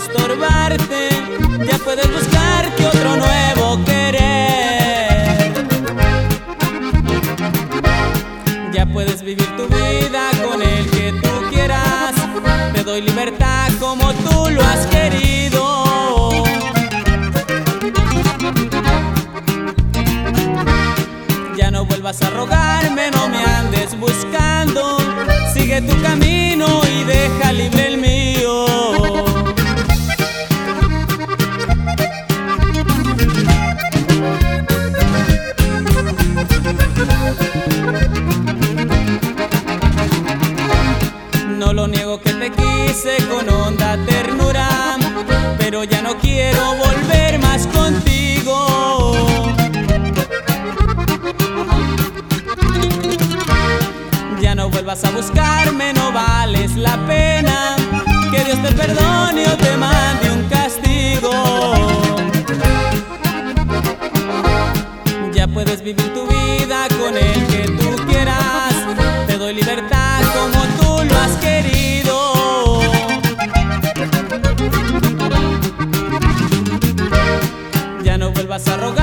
estorbarte, ya puedes buscarte otro nuevo querer. Ya puedes vivir tu vida con el que tú quieras, te doy libertad como tú lo has querido. Ya no vuelvas a rogarme, no me andes buscando, sigue tu camino y deja libre el mío. No lo niego que te quise con honda ternura, pero ya no quiero volver más contigo. Ya no vuelvas a buscarme, no vales la pena, que Dios te perdone o te mande un castigo. Ya puedes vivir tu vida con el que tú quieras, te doy libertad como tú lo has querido. Ya no vuelvas a rogar.